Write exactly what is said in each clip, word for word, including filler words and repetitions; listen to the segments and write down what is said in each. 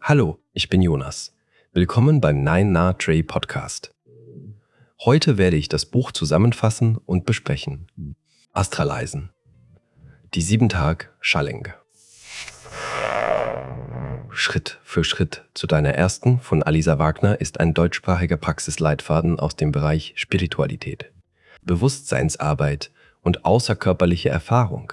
Hallo, ich bin Jonas. Willkommen beim Nine Na Trey Podcast. Heute werde ich das Buch zusammenfassen und besprechen. Astraleisen. Die Sieben-Tag-Challenge. Schritt für Schritt zu deiner ersten von Alisa Wagner ist ein deutschsprachiger Praxisleitfaden aus dem Bereich Spiritualität, Bewusstseinsarbeit und außerkörperliche Erfahrung.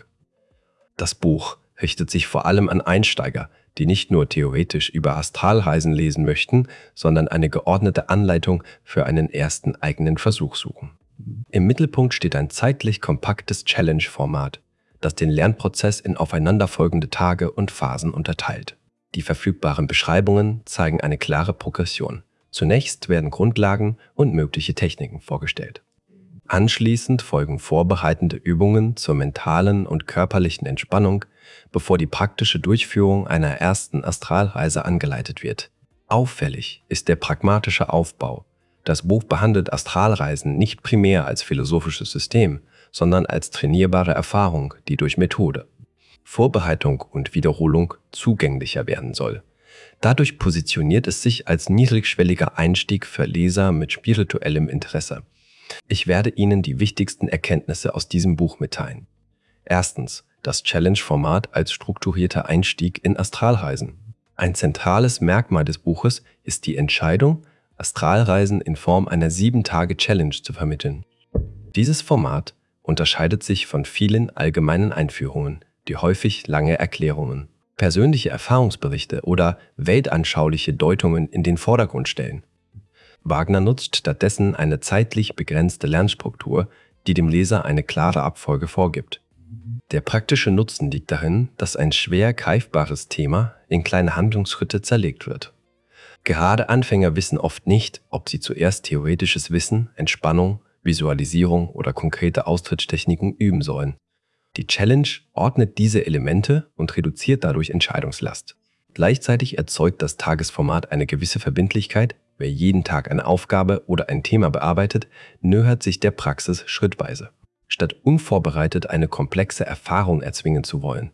Das Buch richtet sich vor allem an Einsteiger, die nicht nur theoretisch über Astralreisen lesen möchten, sondern eine geordnete Anleitung für einen ersten eigenen Versuch suchen. Im Mittelpunkt steht ein zeitlich kompaktes Challenge-Format, das den Lernprozess in aufeinanderfolgende Tage und Phasen unterteilt. Die verfügbaren Beschreibungen zeigen eine klare Progression. Zunächst werden Grundlagen und mögliche Techniken vorgestellt. Anschließend folgen vorbereitende Übungen zur mentalen und körperlichen Entspannung, bevor die praktische Durchführung einer ersten Astralreise angeleitet wird. Auffällig ist der pragmatische Aufbau. Das Buch behandelt Astralreisen nicht primär als philosophisches System, sondern als trainierbare Erfahrung, die durch Methode, Vorbereitung und Wiederholung zugänglicher werden soll. Dadurch positioniert es sich als niedrigschwelliger Einstieg für Leser mit spirituellem Interesse. Ich werde Ihnen die wichtigsten Erkenntnisse aus diesem Buch mitteilen. Erstens, das Challenge-Format als strukturierter Einstieg in Astralreisen. Ein zentrales Merkmal des Buches ist die Entscheidung, Astralreisen in Form einer sieben-Tage-Challenge zu vermitteln. Dieses Format unterscheidet sich von vielen allgemeinen Einführungen, die häufig lange Erklärungen, persönliche Erfahrungsberichte oder weltanschauliche Deutungen in den Vordergrund stellen. Wagner nutzt stattdessen eine zeitlich begrenzte Lernstruktur, die dem Leser eine klare Abfolge vorgibt. Der praktische Nutzen liegt darin, dass ein schwer greifbares Thema in kleine Handlungsschritte zerlegt wird. Gerade Anfänger wissen oft nicht, ob sie zuerst theoretisches Wissen, Entspannung, Visualisierung oder konkrete Austrittstechniken üben sollen. Die Challenge ordnet diese Elemente und reduziert dadurch Entscheidungslast. Gleichzeitig erzeugt das Tagesformat eine gewisse Verbindlichkeit. Wer jeden Tag eine Aufgabe oder ein Thema bearbeitet, nähert sich der Praxis schrittweise, statt unvorbereitet eine komplexe Erfahrung erzwingen zu wollen.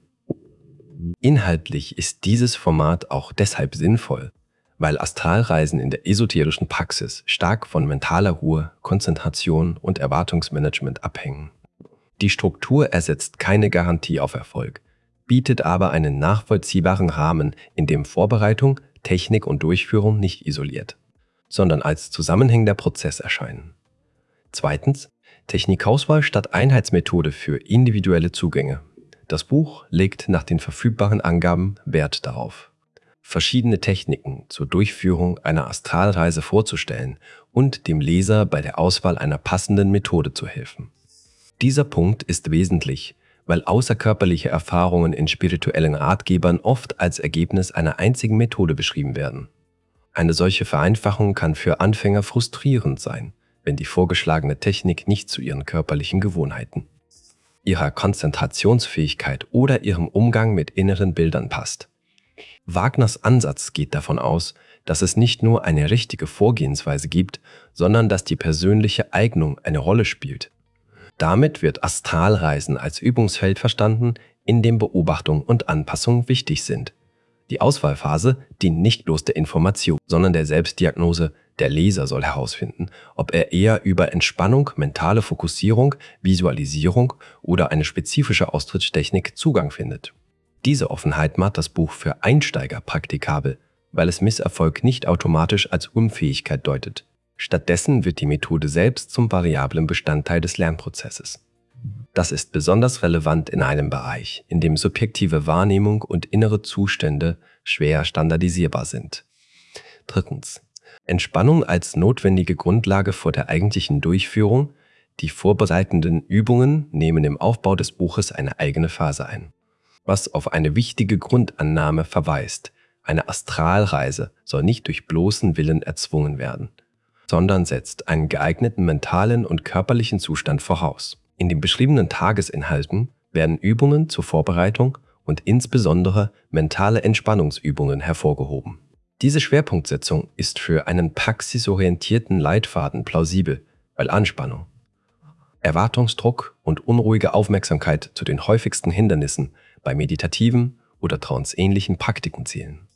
Inhaltlich ist dieses Format auch deshalb sinnvoll, weil Astralreisen in der esoterischen Praxis stark von mentaler Ruhe, Konzentration und Erwartungsmanagement abhängen. Die Struktur ersetzt keine Garantie auf Erfolg, bietet aber einen nachvollziehbaren Rahmen, in dem Vorbereitung, Technik und Durchführung nicht isoliert, sondern als zusammenhängender Prozess erscheinen. Zweitens, Technikauswahl statt Einheitsmethode für individuelle Zugänge. Das Buch legt nach den verfügbaren Angaben Wert darauf, verschiedene Techniken zur Durchführung einer Astralreise vorzustellen und dem Leser bei der Auswahl einer passenden Methode zu helfen. Dieser Punkt ist wesentlich, weil außerkörperliche Erfahrungen in spirituellen Ratgebern oft als Ergebnis einer einzigen Methode beschrieben werden. Eine solche Vereinfachung kann für Anfänger frustrierend sein, wenn die vorgeschlagene Technik nicht zu ihren körperlichen Gewohnheiten, ihrer Konzentrationsfähigkeit oder ihrem Umgang mit inneren Bildern passt. Wagners Ansatz geht davon aus, dass es nicht nur eine richtige Vorgehensweise gibt, sondern dass die persönliche Eignung eine Rolle spielt. Damit wird Astralreisen als Übungsfeld verstanden, in dem Beobachtung und Anpassung wichtig sind. Die Auswahlphase dient nicht bloß der Information, sondern der Selbstdiagnose. Der Leser soll herausfinden, ob er eher über Entspannung, mentale Fokussierung, Visualisierung oder eine spezifische Austrittstechnik Zugang findet. Diese Offenheit macht das Buch für Einsteiger praktikabel, weil es Misserfolg nicht automatisch als Unfähigkeit deutet. Stattdessen wird die Methode selbst zum variablen Bestandteil des Lernprozesses. Das ist besonders relevant in einem Bereich, in dem subjektive Wahrnehmung und innere Zustände schwer standardisierbar sind. Drittens. Entspannung als notwendige Grundlage vor der eigentlichen Durchführung. Die vorbereitenden Übungen nehmen im Aufbau des Buches eine eigene Phase ein, was auf eine wichtige Grundannahme verweist. Eine Astralreise soll nicht durch bloßen Willen erzwungen werden, sondern setzt einen geeigneten mentalen und körperlichen Zustand voraus. In den beschriebenen Tagesinhalten werden Übungen zur Vorbereitung und insbesondere mentale Entspannungsübungen hervorgehoben. Diese Schwerpunktsetzung ist für einen praxisorientierten Leitfaden plausibel, weil Anspannung, Erwartungsdruck und unruhige Aufmerksamkeit zu den häufigsten Hindernissen bei meditativen oder tranceähnlichen Praktiken zählen.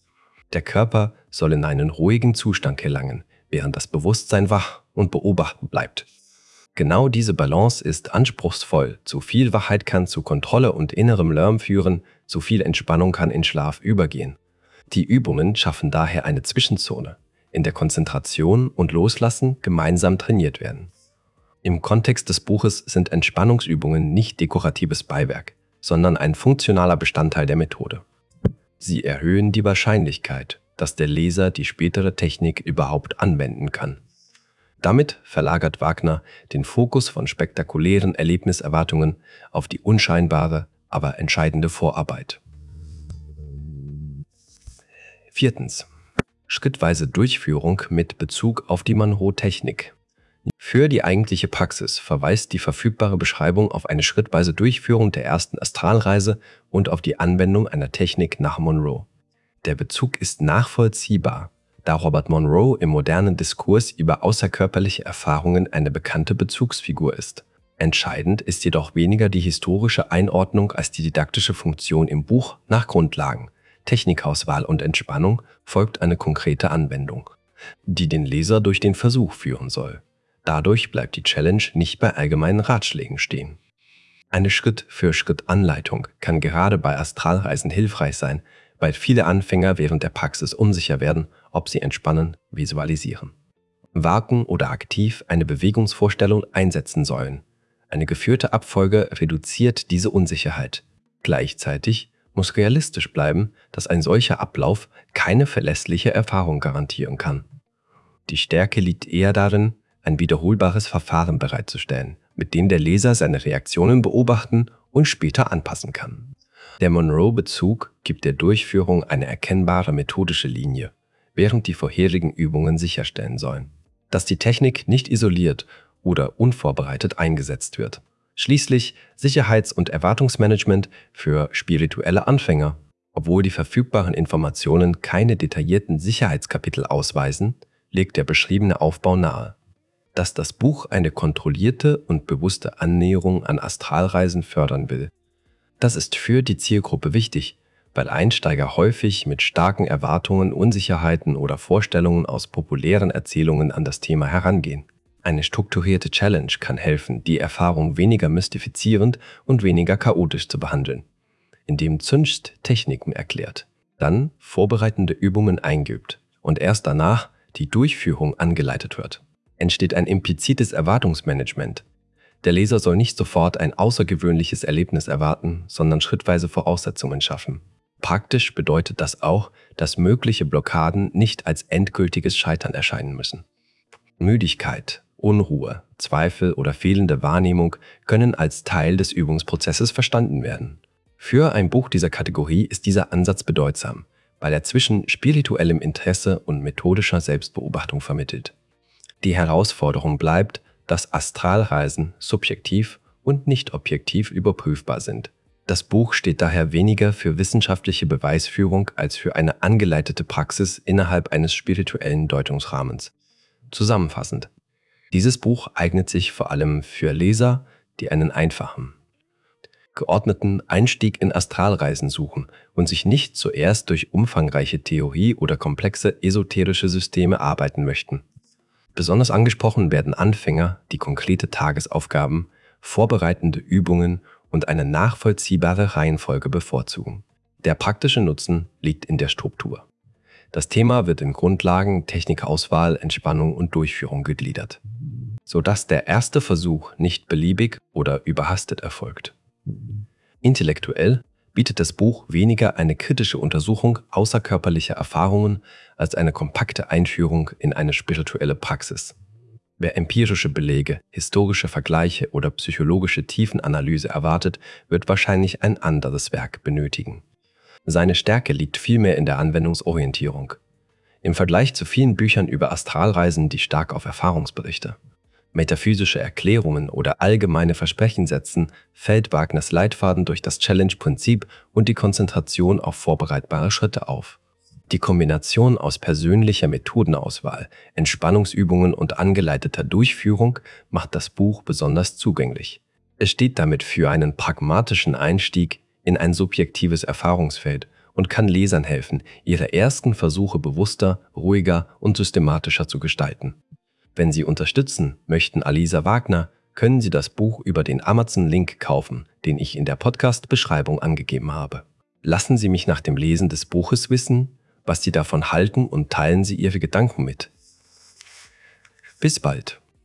Der Körper soll in einen ruhigen Zustand gelangen, während das Bewusstsein wach und beobachtend bleibt. Genau diese Balance ist anspruchsvoll. Zu viel Wachheit kann zu Kontrolle und innerem Lärm führen, zu viel Entspannung kann in Schlaf übergehen. Die Übungen schaffen daher eine Zwischenzone, in der Konzentration und Loslassen gemeinsam trainiert werden. Im Kontext des Buches sind Entspannungsübungen nicht dekoratives Beiwerk, sondern ein funktionaler Bestandteil der Methode. Sie erhöhen die Wahrscheinlichkeit, dass der Leser die spätere Technik überhaupt anwenden kann. Damit verlagert Wagner den Fokus von spektakulären Erlebniserwartungen auf die unscheinbare, aber entscheidende Vorarbeit. Viertens. Schrittweise Durchführung mit Bezug auf die Monroe-Technik. Für die eigentliche Praxis verweist die verfügbare Beschreibung auf eine schrittweise Durchführung der ersten Astralreise und auf die Anwendung einer Technik nach Monroe. Der Bezug ist nachvollziehbar, da Robert Monroe im modernen Diskurs über außerkörperliche Erfahrungen eine bekannte Bezugsfigur ist. Entscheidend ist jedoch weniger die historische Einordnung als die didaktische Funktion im Buch nach Grundlagen. Technikauswahl und Entspannung folgt eine konkrete Anwendung, die den Leser durch den Versuch führen soll. Dadurch bleibt die Challenge nicht bei allgemeinen Ratschlägen stehen. Eine Schritt-für-Schritt-Anleitung kann gerade bei Astralreisen hilfreich sein, weil viele Anfänger während der Praxis unsicher werden, ob sie entspannen, visualisieren, wagen oder aktiv eine Bewegungsvorstellung einsetzen sollen. Eine geführte Abfolge reduziert diese Unsicherheit. Gleichzeitig muss realistisch bleiben, dass ein solcher Ablauf keine verlässliche Erfahrung garantieren kann. Die Stärke liegt eher darin, ein wiederholbares Verfahren bereitzustellen, mit dem der Leser seine Reaktionen beobachten und später anpassen kann. Der Monroe-Bezug gibt der Durchführung eine erkennbare methodische Linie, während die vorherigen Übungen sicherstellen sollen, dass die Technik nicht isoliert oder unvorbereitet eingesetzt wird. Schließlich Sicherheits- und Erwartungsmanagement für spirituelle Anfänger. Obwohl die verfügbaren Informationen keine detaillierten Sicherheitskapitel ausweisen, legt der beschriebene Aufbau nahe, dass das Buch eine kontrollierte und bewusste Annäherung an Astralreisen fördern will. Das ist für die Zielgruppe wichtig, weil Einsteiger häufig mit starken Erwartungen, Unsicherheiten oder Vorstellungen aus populären Erzählungen an das Thema herangehen. Eine strukturierte Challenge kann helfen, die Erfahrung weniger mystifizierend und weniger chaotisch zu behandeln, indem Züngst Techniken erklärt, dann vorbereitende Übungen eingibt und erst danach die Durchführung angeleitet wird. Entsteht ein implizites Erwartungsmanagement. Der Leser soll nicht sofort ein außergewöhnliches Erlebnis erwarten, sondern schrittweise Voraussetzungen schaffen. Praktisch bedeutet das auch, dass mögliche Blockaden nicht als endgültiges Scheitern erscheinen müssen. Müdigkeit, Unruhe, Zweifel oder fehlende Wahrnehmung können als Teil des Übungsprozesses verstanden werden. Für ein Buch dieser Kategorie ist dieser Ansatz bedeutsam, weil er zwischen spirituellem Interesse und methodischer Selbstbeobachtung vermittelt. Die Herausforderung bleibt, dass Astralreisen subjektiv und nicht objektiv überprüfbar sind. Das Buch steht daher weniger für wissenschaftliche Beweisführung als für eine angeleitete Praxis innerhalb eines spirituellen Deutungsrahmens. Zusammenfassend: Dieses Buch eignet sich vor allem für Leser, die einen einfachen, geordneten Einstieg in Astralreisen suchen und sich nicht zuerst durch umfangreiche Theorie oder komplexe esoterische Systeme arbeiten möchten. Besonders angesprochen werden Anfänger, die konkrete Tagesaufgaben, vorbereitende Übungen und eine nachvollziehbare Reihenfolge bevorzugen. Der praktische Nutzen liegt in der Struktur. Das Thema wird in Grundlagen, Technikauswahl, Entspannung und Durchführung gegliedert, sodass der erste Versuch nicht beliebig oder überhastet erfolgt. Intellektuell bietet das Buch weniger eine kritische Untersuchung außerkörperlicher Erfahrungen als eine kompakte Einführung in eine spirituelle Praxis. Wer empirische Belege, historische Vergleiche oder psychologische Tiefenanalyse erwartet, wird wahrscheinlich ein anderes Werk benötigen. Seine Stärke liegt vielmehr in der Anwendungsorientierung. Im Vergleich zu vielen Büchern über Astralreisen, die stark auf Erfahrungsberichte, metaphysische Erklärungen oder allgemeine Versprechen setzen, fällt Wagners Leitfaden durch das Challenge-Prinzip und die Konzentration auf vorbereitbare Schritte auf. Die Kombination aus persönlicher Methodenauswahl, Entspannungsübungen und angeleiteter Durchführung macht das Buch besonders zugänglich. Es steht damit für einen pragmatischen Einstieg in ein subjektives Erfahrungsfeld und kann Lesern helfen, ihre ersten Versuche bewusster, ruhiger und systematischer zu gestalten. Wenn Sie unterstützen möchten Alisa Wagner, können Sie das Buch über den Amazon-Link kaufen, den ich in der Podcast-Beschreibung angegeben habe. Lassen Sie mich nach dem Lesen des Buches wissen, was Sie davon halten, und teilen Sie Ihre Gedanken mit. Bis bald.